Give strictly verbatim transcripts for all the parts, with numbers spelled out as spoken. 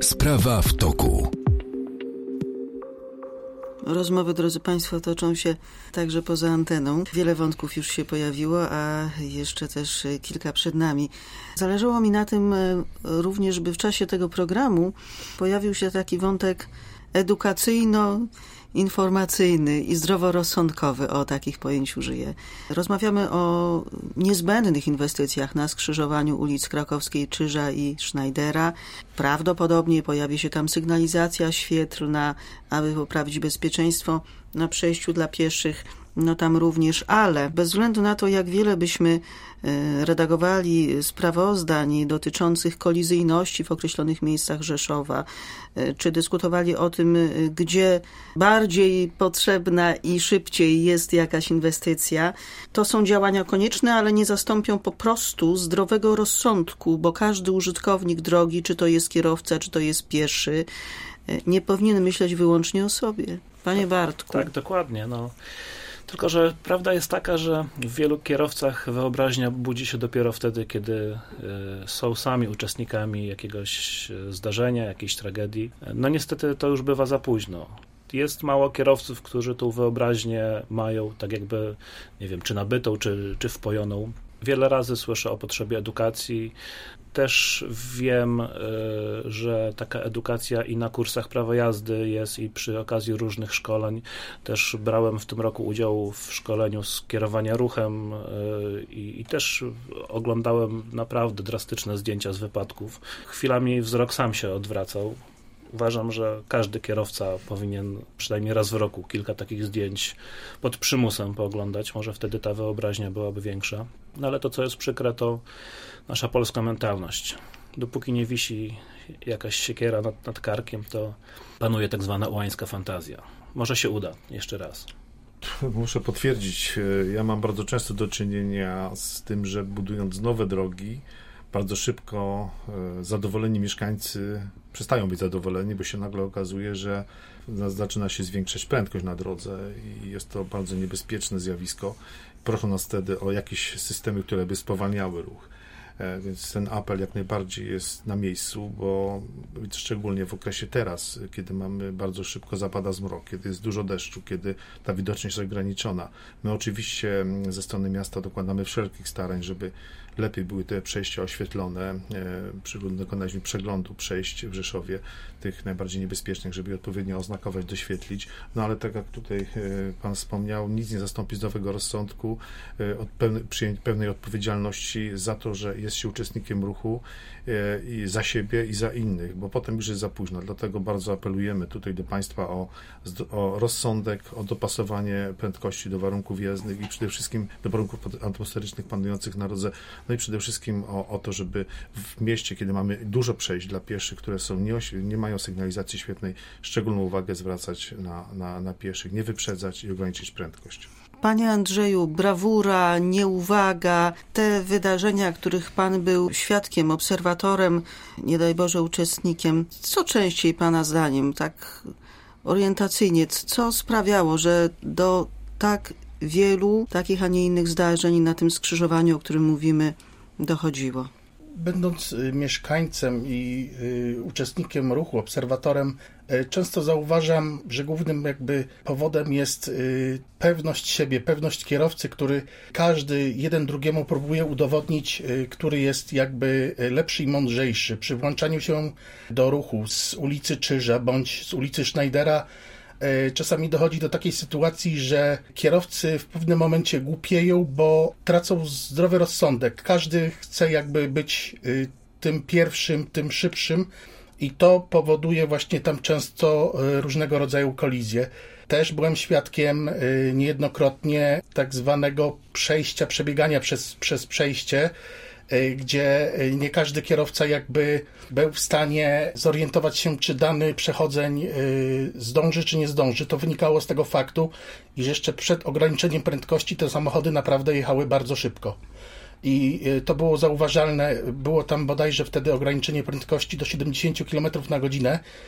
Sprawa w toku. Rozmowy, drodzy Państwo, toczą się także poza anteną. Wiele wątków już się pojawiło, a jeszcze też kilka przed nami. Zależało mi na tym również, by w czasie tego programu pojawił się taki wątek edukacyjno-informacyjny i zdroworozsądkowy, o takich pojęć użyję. Rozmawiamy o niezbędnych inwestycjach na skrzyżowaniu ulic Krakowskiej Krzyża i Schneidera. Prawdopodobnie pojawi się tam sygnalizacja świetlna, aby poprawić bezpieczeństwo na przejściu dla pieszych. No tam również, ale bez względu na to, jak wiele byśmy redagowali sprawozdań dotyczących kolizyjności w określonych miejscach Rzeszowa, czy dyskutowali o tym, gdzie bardziej potrzebna i szybciej jest jakaś inwestycja, to są działania konieczne, ale nie zastąpią po prostu zdrowego rozsądku, bo każdy użytkownik drogi, czy to jest kierowca, czy to jest pieszy, nie powinien myśleć wyłącznie o sobie. Panie Bartku. Tak, dokładnie. No. Tylko że prawda jest taka, że w wielu kierowcach wyobraźnia budzi się dopiero wtedy, kiedy są sami uczestnikami jakiegoś zdarzenia, jakiejś tragedii. No niestety to już bywa za późno. Jest mało kierowców, którzy tą wyobraźnię mają tak jakby, nie wiem, czy nabytą, czy, czy wpojoną. Wiele razy słyszę o potrzebie edukacji. Też wiem, że taka edukacja i na kursach prawa jazdy jest i przy okazji różnych szkoleń. Też brałem w tym roku udział w szkoleniu z kierowania ruchem i, i też oglądałem naprawdę drastyczne zdjęcia z wypadków. Chwilami wzrok sam się odwracał. Uważam, że każdy kierowca powinien przynajmniej raz w roku kilka takich zdjęć pod przymusem pooglądać. Może wtedy ta wyobraźnia byłaby większa. No ale to, co jest przykre, to nasza polska mentalność. Dopóki nie wisi jakaś siekiera nad, nad karkiem, to panuje tak zwana ułańska fantazja. Może się uda, jeszcze raz. Muszę potwierdzić, ja mam bardzo często do czynienia z tym, że budując nowe drogi, bardzo szybko zadowoleni mieszkańcy przestają być zadowoleni, bo się nagle okazuje, że zaczyna się zwiększać prędkość na drodze i jest to bardzo niebezpieczne zjawisko. Proszą nas wtedy o jakieś systemy, które by spowalniały ruch. Więc ten apel jak najbardziej jest na miejscu, bo szczególnie w okresie teraz, kiedy mamy bardzo szybko zapada zmrok, kiedy jest dużo deszczu, kiedy ta widoczność jest ograniczona. My oczywiście ze strony miasta dokładamy wszelkich starań, żeby lepiej były te przejścia oświetlone. Dokonaliśmy przeglądu przejść w Rzeszowie, tych najbardziej niebezpiecznych, żeby je odpowiednio oznakować, doświetlić. No ale tak jak tutaj Pan wspomniał, nic nie zastąpi zdrowego rozsądku, od pewnej, przyjęć pewnej odpowiedzialności za to, że jest się uczestnikiem ruchu i za siebie i za innych, bo potem już jest za późno. Dlatego bardzo apelujemy tutaj do Państwa o, o rozsądek, o dopasowanie prędkości do warunków jezdnych i przede wszystkim do warunków atmosferycznych panujących na drodze. No i przede wszystkim o, o to, żeby w mieście, kiedy mamy dużo przejść dla pieszych, które są nie, nie mają sygnalizacji świetnej, szczególną uwagę zwracać na, na, na pieszych, nie wyprzedzać i ograniczyć prędkość. Panie Andrzeju, brawura, nieuwaga, te wydarzenia, których Pan był świadkiem, obserwatorem, nie daj Boże uczestnikiem, co częściej Pana zdaniem, tak orientacyjnie, co sprawiało, że do tak wielu takich, a nie innych zdarzeń na tym skrzyżowaniu, o którym mówimy, dochodziło? Będąc mieszkańcem i y, uczestnikiem ruchu, obserwatorem, y, często zauważam, że głównym jakby powodem jest y, pewność siebie, pewność kierowcy, który każdy jeden drugiemu próbuje udowodnić, y, który jest jakby lepszy i mądrzejszy. Przy włączaniu się do ruchu z ulicy Krzyża bądź z ulicy Schneidera czasami dochodzi do takiej sytuacji, że kierowcy w pewnym momencie głupieją, bo tracą zdrowy rozsądek. Każdy chce jakby być tym pierwszym, tym szybszym i to powoduje właśnie tam często różnego rodzaju kolizje. Też byłem świadkiem niejednokrotnie tak zwanego przejścia, przebiegania przez, przez przejście, gdzie nie każdy kierowca jakby był w stanie zorientować się, czy dany przechodzeń zdąży, czy nie zdąży. To wynikało z tego faktu, iż jeszcze przed ograniczeniem prędkości te samochody naprawdę jechały bardzo szybko. I to było zauważalne. Było tam bodajże wtedy ograniczenie prędkości do siedemdziesiąt kilometrów na godzinę,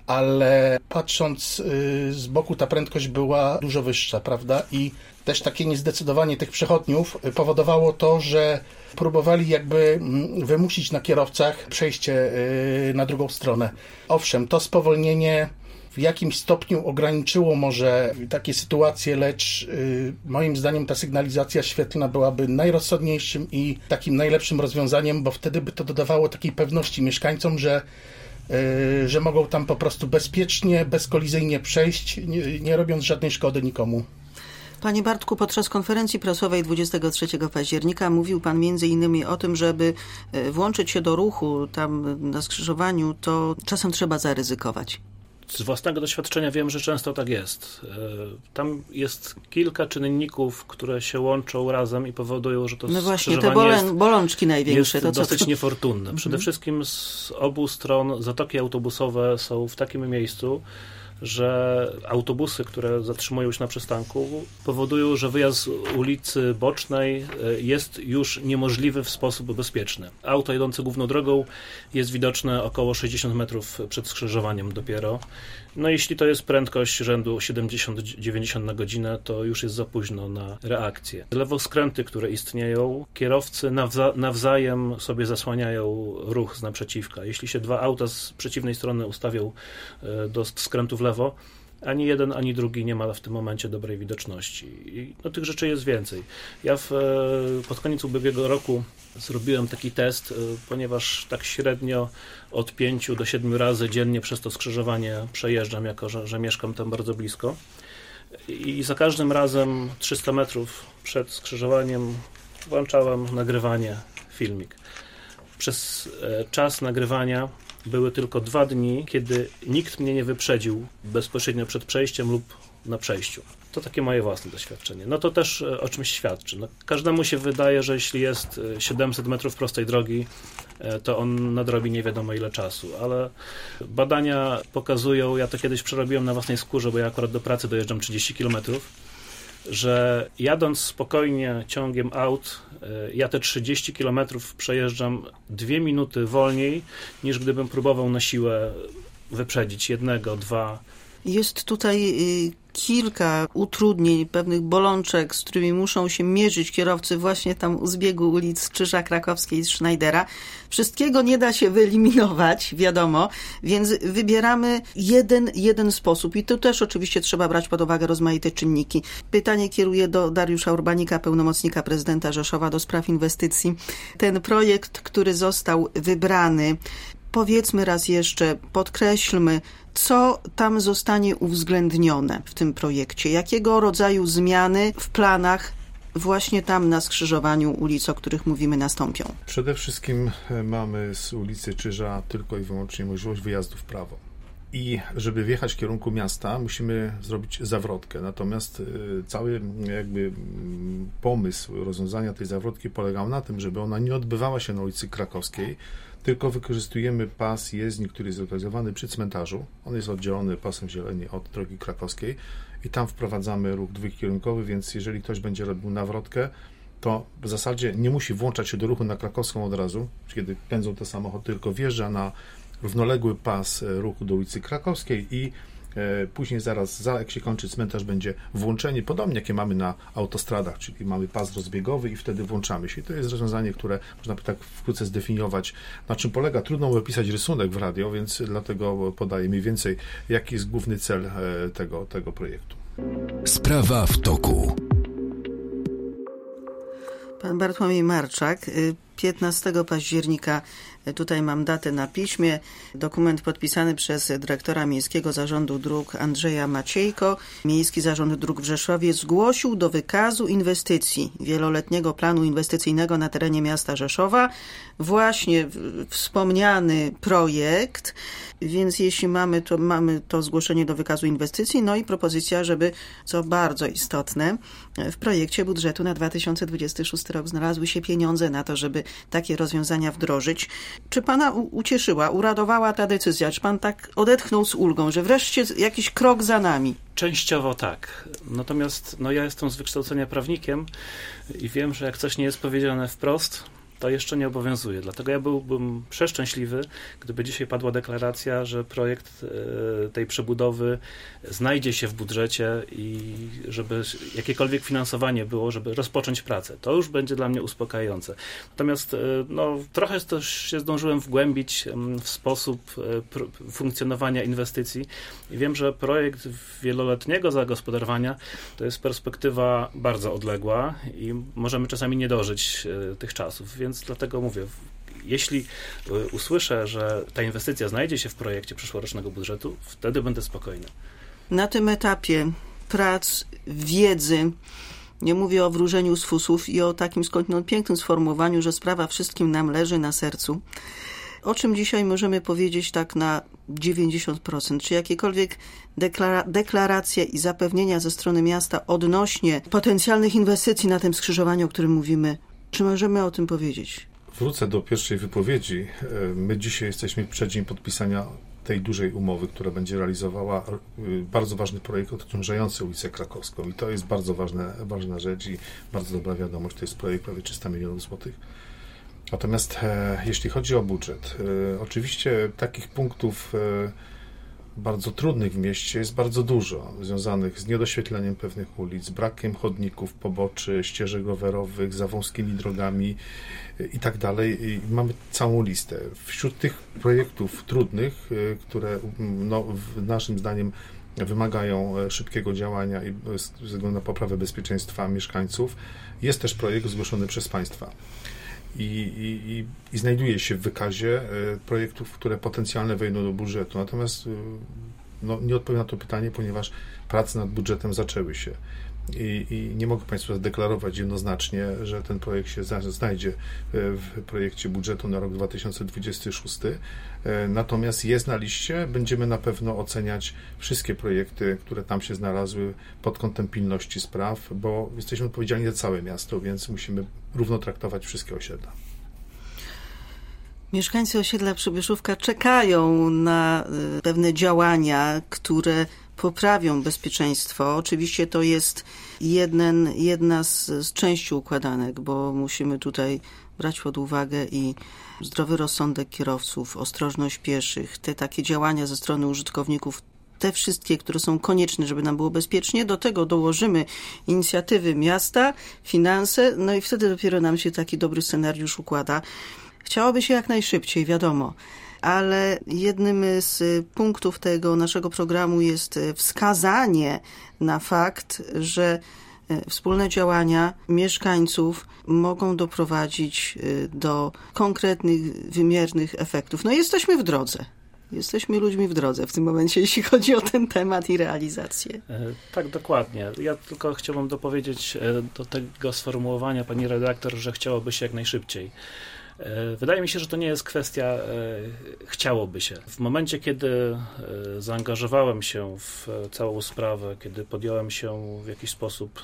ale patrząc z boku ta prędkość była dużo wyższa, prawda? I też takie niezdecydowanie tych przechodniów powodowało to, że próbowali jakby wymusić na kierowcach przejście na drugą stronę. Owszem, to spowolnienie w jakimś stopniu ograniczyło może takie sytuacje, lecz moim zdaniem ta sygnalizacja świetlna byłaby najrozsądniejszym i takim najlepszym rozwiązaniem, bo wtedy by to dodawało takiej pewności mieszkańcom, że że mogą tam po prostu bezpiecznie, bezkolizyjnie przejść, nie, nie robiąc żadnej szkody nikomu. Panie Bartku, podczas konferencji prasowej dwudziestego trzeciego października mówił pan między innymi o tym, żeby włączyć się do ruchu tam na skrzyżowaniu, to czasem trzeba zaryzykować. Z własnego doświadczenia wiem, że często tak jest. Tam jest kilka czynników, które się łączą razem i powodują, że to no właśnie, skrzyżowanie te bolę, bolączki największe. jest to, co dosyć to... niefortunne. Przede mhm. wszystkim z obu stron zatoki autobusowe są w takim miejscu, że autobusy, które zatrzymują się na przystanku, powodują, że wyjazd z ulicy Bocznej jest już niemożliwy w sposób bezpieczny. Auto jadące główną drogą jest widoczne około sześćdziesiąt metrów przed skrzyżowaniem dopiero. No jeśli to jest prędkość rzędu siedemdziesiąt dziewięćdziesiąt na godzinę, to już jest za późno na reakcję. Lewoskręty, które istnieją, kierowcy nawza- nawzajem sobie zasłaniają ruch z naprzeciwka. Jeśli się dwa auta z przeciwnej strony ustawią do skrętu w lewo, ani jeden, ani drugi nie ma w tym momencie dobrej widoczności. I no, tych rzeczy jest więcej. Ja w, pod koniec ubiegłego roku zrobiłem taki test, ponieważ tak średnio od pięciu do siedmiu razy dziennie przez to skrzyżowanie przejeżdżam, jako że, że mieszkam tam bardzo blisko. I za każdym razem trzysta metrów przed skrzyżowaniem włączałem nagrywanie, filmik. Przez czas nagrywania były tylko dwa dni, kiedy nikt mnie nie wyprzedził bezpośrednio przed przejściem lub na przejściu. To takie moje własne doświadczenie. No to też o czymś świadczy. No, każdemu się wydaje, że jeśli jest siedemset metrów prostej drogi, to on nadrobi nie wiadomo ile czasu, ale badania pokazują, ja to kiedyś przerobiłem na własnej skórze, bo ja akurat do pracy dojeżdżam trzydzieści kilometrów, że jadąc spokojnie ciągiem aut, ja te trzydzieści kilometrów przejeżdżam dwie minuty wolniej, niż gdybym próbował na siłę wyprzedzić jednego, dwa. Jest tutaj kilka utrudnień, pewnych bolączek, z którymi muszą się mierzyć kierowcy właśnie tam u zbiegu ulic Krzyża Krakowskiej i Schneidera. Wszystkiego nie da się wyeliminować, wiadomo, więc wybieramy jeden, jeden sposób i tu też oczywiście trzeba brać pod uwagę rozmaite czynniki. Pytanie kieruję do Dariusza Urbanika, pełnomocnika prezydenta Rzeszowa do spraw inwestycji. Ten projekt, który został wybrany, powiedzmy raz jeszcze, podkreślmy, co tam zostanie uwzględnione w tym projekcie, jakiego rodzaju zmiany w planach właśnie tam na skrzyżowaniu ulic, o których mówimy, nastąpią. Przede wszystkim mamy z ulicy Krzyża tylko i wyłącznie możliwość wyjazdu w prawo. I żeby wjechać w kierunku miasta, musimy zrobić zawrotkę. Natomiast cały jakby pomysł rozwiązania tej zawrotki polegał na tym, żeby ona nie odbywała się na ulicy Krakowskiej, tylko wykorzystujemy pas jezdni, który jest zlokalizowany przy cmentarzu. On jest oddzielony pasem zieleni od drogi krakowskiej i tam wprowadzamy ruch dwukierunkowy, więc jeżeli ktoś będzie robił nawrotkę, to w zasadzie nie musi włączać się do ruchu na Krakowską od razu, kiedy pędzą te samochody, tylko wjeżdża na równoległy pas ruchu do ulicy Krakowskiej i e, później zaraz, za, jak się kończy cmentarz, będzie włączenie, podobnie jakie mamy na autostradach, czyli mamy pas rozbiegowy i wtedy włączamy się. I to jest rozwiązanie, które można by tak wkrótce zdefiniować, na czym polega. Trudno opisać rysunek w radio, więc dlatego podaję mniej więcej, jaki jest główny cel e, tego, tego projektu. Sprawa w toku. Pan Bartłomiej Marczak, piętnastego października, tutaj mam datę na piśmie, dokument podpisany przez dyrektora Miejskiego Zarządu Dróg Andrzeja Maciejko. Miejski Zarząd Dróg w Rzeszowie zgłosił do wykazu inwestycji wieloletniego planu inwestycyjnego na terenie miasta Rzeszowa właśnie wspomniany projekt, więc jeśli mamy to, mamy to zgłoszenie do wykazu inwestycji, no i propozycja, żeby, co bardzo istotne, w projekcie budżetu na dwa tysiące dwudziesty szósty rok znalazły się pieniądze na to, żeby takie rozwiązania wdrożyć. Czy pana ucieszyła, uradowała ta decyzja? Czy pan tak odetchnął z ulgą, że wreszcie jakiś krok za nami? Częściowo tak. Natomiast no, ja jestem z wykształcenia prawnikiem i wiem, że jak coś nie jest powiedziane wprost, to jeszcze nie obowiązuje. Dlatego ja byłbym przeszczęśliwy, gdyby dzisiaj padła deklaracja, że projekt tej przebudowy znajdzie się w budżecie i żeby jakiekolwiek finansowanie było, żeby rozpocząć pracę. To już będzie dla mnie uspokajające. Natomiast no, trochę też się zdążyłem wgłębić w sposób funkcjonowania inwestycji i wiem, że projekt wieloletniego zagospodarowania to jest perspektywa bardzo odległa i możemy czasami nie dożyć tych czasów, więc dlatego mówię, jeśli usłyszę, że ta inwestycja znajdzie się w projekcie przyszłorocznego budżetu, wtedy będę spokojny. Na tym etapie prac, wiedzy, nie mówię o wróżeniu z fusów i o takim skądinąd pięknym sformułowaniu, że sprawa wszystkim nam leży na sercu. O czym dzisiaj możemy powiedzieć tak na dziewięćdziesiąt procent? Czy jakiekolwiek deklara- deklaracje i zapewnienia ze strony miasta odnośnie potencjalnych inwestycji na tym skrzyżowaniu, o którym mówimy, czy możemy o tym powiedzieć? Wrócę do pierwszej wypowiedzi. My dzisiaj jesteśmy w przeddzień podpisania tej dużej umowy, która będzie realizowała bardzo ważny projekt odciążający ulicę Krakowską. I to jest bardzo ważne, ważna rzecz i bardzo dobra wiadomość. To jest projekt prawie trzysta milionów złotych. Natomiast e, jeśli chodzi o budżet, e, oczywiście takich punktów e, bardzo trudnych w mieście jest bardzo dużo, związanych z niedoświetleniem pewnych ulic, brakiem chodników, poboczy, ścieżek rowerowych, za wąskimi drogami e, i tak dalej. I mamy całą listę. Wśród tych projektów trudnych, e, które no, w naszym zdaniem wymagają szybkiego działania i ze względu na poprawę bezpieczeństwa mieszkańców, jest też projekt zgłoszony przez państwa. I, i, i, i znajduje się w wykazie projektów, które potencjalnie wejdą do budżetu. Natomiast no, nie odpowiem na to pytanie, ponieważ prace nad budżetem zaczęły się. I, i nie mogę Państwu zadeklarować jednoznacznie, że ten projekt się znajdzie w projekcie budżetu na rok dwa tysiące dwudziesty szósty. Natomiast jest na liście. Będziemy na pewno oceniać wszystkie projekty, które tam się znalazły pod kątem pilności spraw, bo jesteśmy odpowiedzialni za całe miasto, więc musimy równo traktować wszystkie osiedla. Mieszkańcy osiedla Przybyszówka czekają na pewne działania, które poprawią bezpieczeństwo. Oczywiście to jest jeden, jedna z, z części układanek, bo musimy tutaj brać pod uwagę i zdrowy rozsądek kierowców, ostrożność pieszych, te takie działania ze strony użytkowników, te wszystkie, które są konieczne, żeby nam było bezpiecznie. Do tego dołożymy inicjatywy miasta, finanse, no i wtedy dopiero nam się taki dobry scenariusz układa. Chciałoby się jak najszybciej, wiadomo, ale jednym z punktów tego naszego programu jest wskazanie na fakt, że wspólne działania mieszkańców mogą doprowadzić do konkretnych, wymiernych efektów. No jesteśmy w drodze. Jesteśmy ludźmi w drodze w tym momencie, jeśli chodzi o ten temat i realizację. Tak, dokładnie. Ja tylko chciałbym dopowiedzieć do tego sformułowania pani redaktor, że chciałoby się jak najszybciej. Wydaje mi się, że to nie jest kwestia chciałoby się. W momencie, kiedy zaangażowałem się w całą sprawę, kiedy podjąłem się w jakiś sposób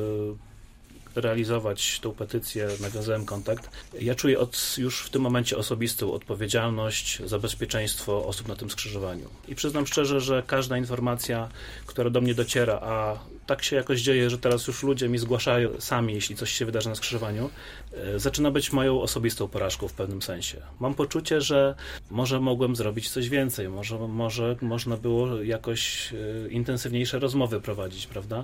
realizować tą petycję, nawiązałem kontakt, ja czuję od, już w tym momencie osobistą odpowiedzialność za bezpieczeństwo osób na tym skrzyżowaniu. I przyznam szczerze, że każda informacja, która do mnie dociera, a tak się jakoś dzieje, że teraz już ludzie mi zgłaszają sami, jeśli coś się wydarzy na skrzyżowaniu, zaczyna być moją osobistą porażką w pewnym sensie. Mam poczucie, że może mogłem zrobić coś więcej, może, może można było jakoś intensywniejsze rozmowy prowadzić, prawda?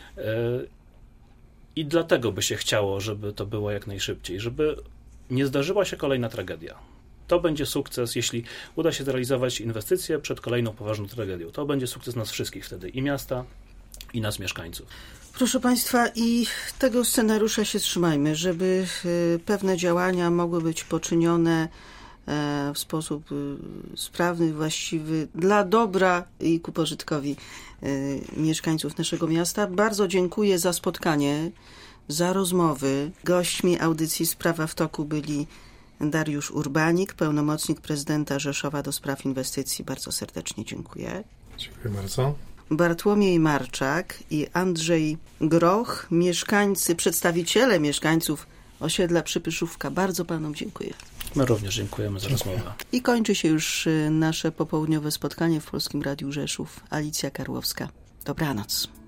I dlatego by się chciało, żeby to było jak najszybciej, żeby nie zdarzyła się kolejna tragedia. To będzie sukces, jeśli uda się zrealizować inwestycje przed kolejną poważną tragedią. To będzie sukces nas wszystkich wtedy, i miasta, i nas mieszkańców. Proszę Państwa, i tego scenariusza się trzymajmy, żeby pewne działania mogły być poczynione w sposób sprawny, właściwy, dla dobra i ku pożytkowi mieszkańców naszego miasta. Bardzo dziękuję za spotkanie, za rozmowy. Gośćmi audycji Sprawa w toku byli Dariusz Urbanik, pełnomocnik prezydenta Rzeszowa do spraw inwestycji. Bardzo serdecznie dziękuję. Dziękuję bardzo. Bartłomiej Marczak i Andrzej Groch, mieszkańcy, przedstawiciele mieszkańców osiedla Przybyszówka. Bardzo Panom dziękuję. My również dziękujemy za rozmowę. I kończy się już nasze popołudniowe spotkanie w Polskim Radiu Rzeszów. Alicja Karłowska. Dobranoc.